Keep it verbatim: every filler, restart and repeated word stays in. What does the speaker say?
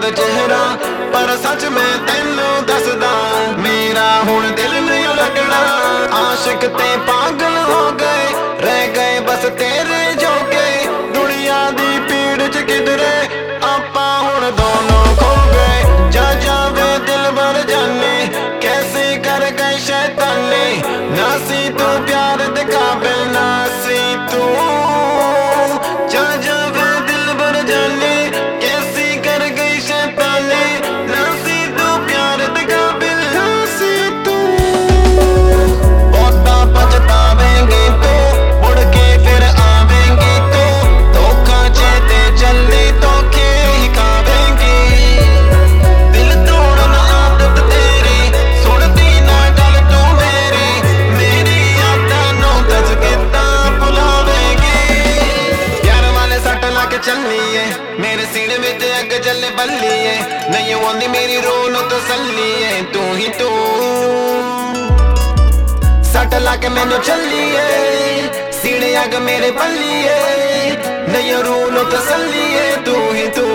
चेहरा पर सच में तेनू दसदा मेरा हुण दिल नहीं लगना। आशिक ते पागल हो गए रह गए बस तेरे जोगे दुनिया दी पीड़ च किधरे आपां हुण दोनों खो गए। जा जावे दिल भर जाने कैसे कर गए शैतानी ना सी तू प्यार दे काबिल ना सी तू। जा जावे दिल भर जाने कैसे कर गई शैतानी ना सी तू प्यार दे काबिल ना सी तू। बहुता पछतावेंगी तू मुड़ के फिर आवेंगी तू धोखा चेते जल्दी धोखे ही खावेंगी। दिल तोड़ना आदत तेरी सुनती ना गल तू मेरी मेरी यादां नू दस किदां भुलावेंगी। प्यार वाले सट ला के चलिए मेरे सीने विच अग जले बल्लिए नहीं आंदी मेरी रो नू तसल्लिए तू ही तू। सट ला के मैनू चलिए सीने अग मेरे बल्लिए नहीं रो नू तसल्लिए तू ही तू।